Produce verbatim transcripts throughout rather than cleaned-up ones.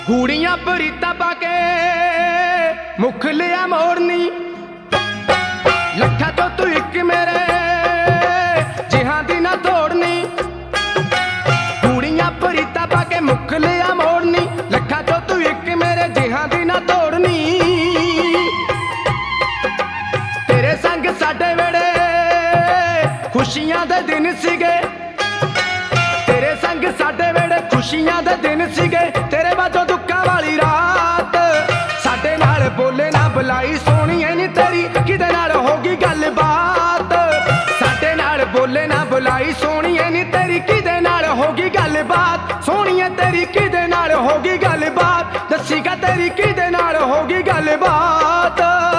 हूड़ियां परीता पाके मुख लिया मोड़नी लखा तो तू एक मेरे जिहां दी ना तोड़नी। हूड़ियां परीता पाके मुख लिया मोड़नी लखा तो तू एक मेरे जिहां दी ना तोड़नी। तेरे संग साडे वेड़े खुशियां दे दिन सीगे तेरे संग साडे वेड़े खुशियां दे दिन सीगे। तेरे बाजों दुखा वाली रात साडे नाल बोले ना बुलाई सोहणीए नी तेरी किदे नाल होगी गलबात। साडे नाल बोले ना बुलाई सोहणीए नी तेरी किदे नाल होगी गलबात। सोहणीए तेरी किदे नाल होगी गलबात दसीगा तेरी किदे नाल होगी गलबात।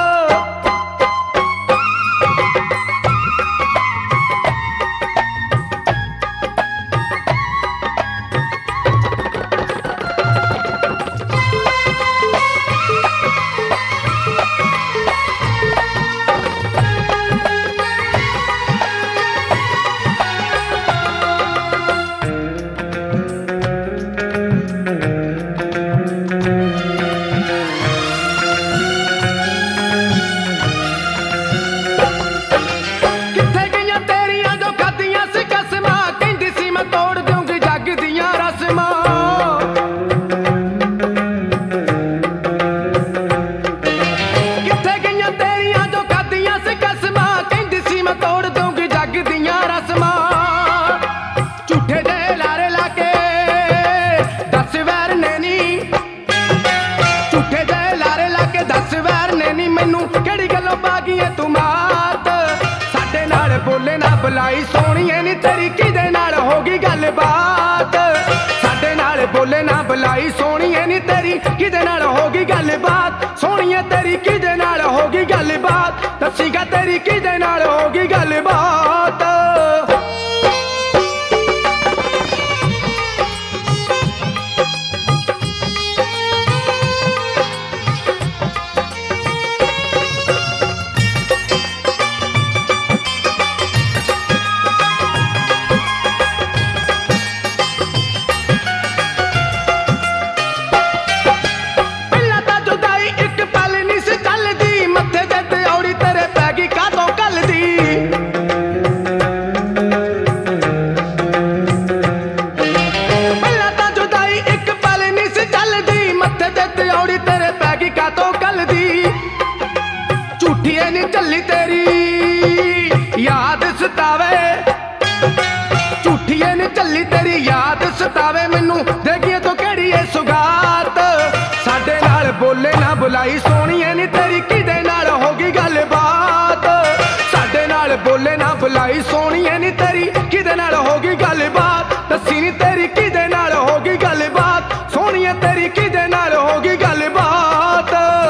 बोले ना बुलाई सोहणीए नी तेरी किदे नाल होगी गलबात। साडे नाल बोले ना बुलाई सोहणीए नी तेरी किदे नाल होगी गलबात। सोहणीए तेरी किदे नाल होगी गलबात दसीगा तेरी किदे नाल होगी गलबात। झूठिए नी झल्ली तेरी याद सतावे झूठिए नी झल्ली तेरी याद सतावे मैनू देखिए तो केड़ी है सुगात। साडे नाल बोले ना बुलाई सोहणीए नी तेरी किदे नाल होगी गलबात। साडे नाल बोले ना बुलाई सोहणीए नी तेरी किदे नाल होगी गलबात दसी नी तेरी किदे नाल होगी गलबात। सोहणीए तेरी किदे नाल होगी गलबात।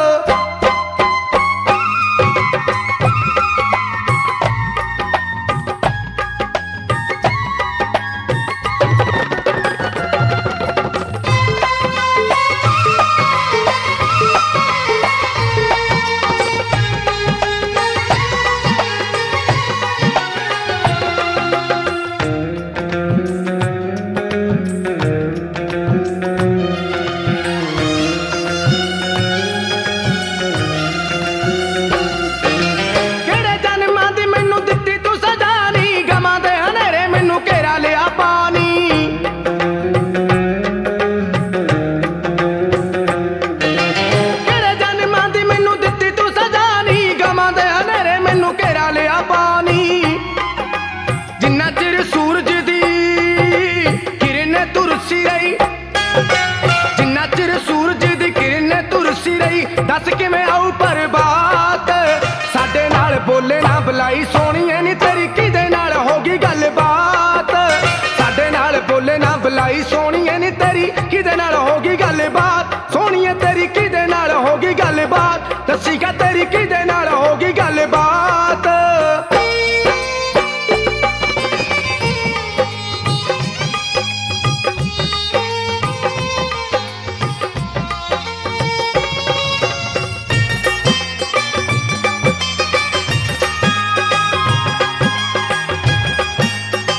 जिन्ना चिर सूरज दी किरण तुरसी रही दस किवें आऊ बरबाद। साडे नाल बोले ना बुलाई सोहणीए नी तेरी किदे नाल होगी गलबात। साडे नाल बोले ना बुलाई सोहणीए नी तेरी किदे नाल होगी गलबात। सोहणीए तेरी किदे नाल होगी गलबात दसीगा तेरी किदे नाल होगी गलबात।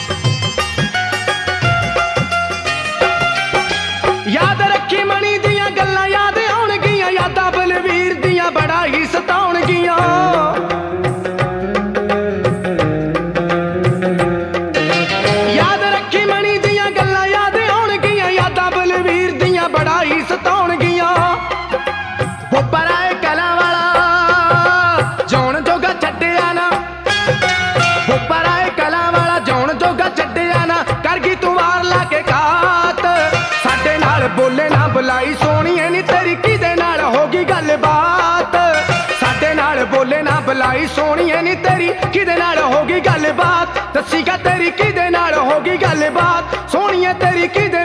याद रखी मणी दियां ਬੁਲਾਈ ਸੋਹਣੀਏ ਨੀ ਤੇਰੀ ਕਿਦੇ ਨਾਲ ਹੋ ਗਈ ਗੱਲਬਾਤ ਦੱਸੀਗਾ ਤੇਰੀ ਕਿਦੇ ਨਾਲ ਹੋ ਗਈ ਗੱਲਬਾਤ ਸੋਹਣੀਏ ਤੇਰੀ ਕਿਦੇ